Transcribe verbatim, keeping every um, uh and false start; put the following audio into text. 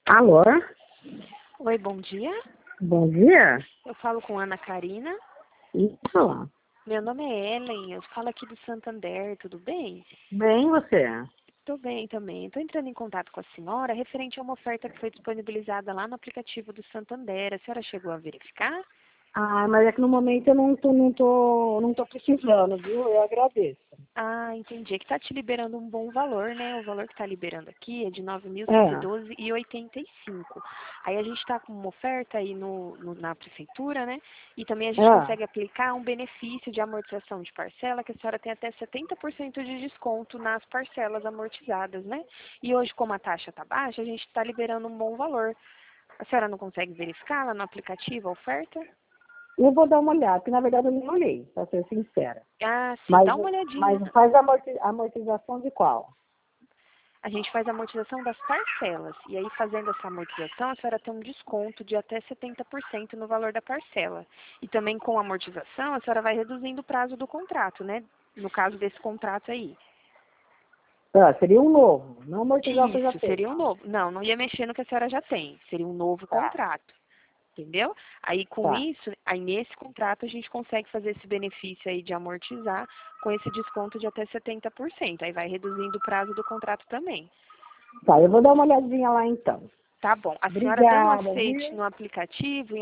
Alô? Oi, bom dia. Bom dia. Eu falo com Ana Karina. Isso. Meu nome é Ellen, eu falo aqui do Santander, tudo bem? Bem, você? Tô bem também. Estou entrando em contato com a senhora referente a uma oferta que foi disponibilizada lá no aplicativo do Santander. A senhora chegou a verificar? Ah, mas é que no momento eu não tô, não tô, não tô precisando, viu? Eu agradeço. Ah, entendi. É que está te liberando um bom valor, né? O valor que está liberando aqui é de nove mil cento e É. doze reais e oitenta e cinco centavos. Aí a gente está com uma oferta aí no, no- na prefeitura, né? E também a gente É. consegue aplicar um benefício de amortização de parcela, que a senhora tem até setenta por cento de desconto nas parcelas amortizadas, né? E hoje, como a taxa está baixa, a gente está liberando um bom valor. A senhora não consegue verificar lá no aplicativo a oferta? Eu vou dar uma olhada, porque na verdade eu nem olhei, pra ser sincera. Ah, sim, Mas, dá uma olhadinha. mas faz a amorti- amortização de qual? A gente faz a amortização das parcelas. E aí, fazendo essa amortização, a senhora tem um desconto de até setenta por cento no valor da parcela. E também com a amortização, a senhora vai reduzindo o prazo do contrato, né? No caso desse contrato aí. Ah, seria um novo, não amortizar o que eu já Isso, tenho. seria um novo. Não, não ia mexer no que a senhora já tem. Seria um novo Tá, contrato. Entendeu? Aí com tá. isso, aí nesse contrato a gente consegue fazer esse benefício aí de amortizar com esse desconto de até setenta por cento. Aí vai reduzindo o prazo do contrato também. Tá, eu vou dar uma olhadinha lá então. Tá bom. A senhora dando um Obrigada, aceite viu? no aplicativo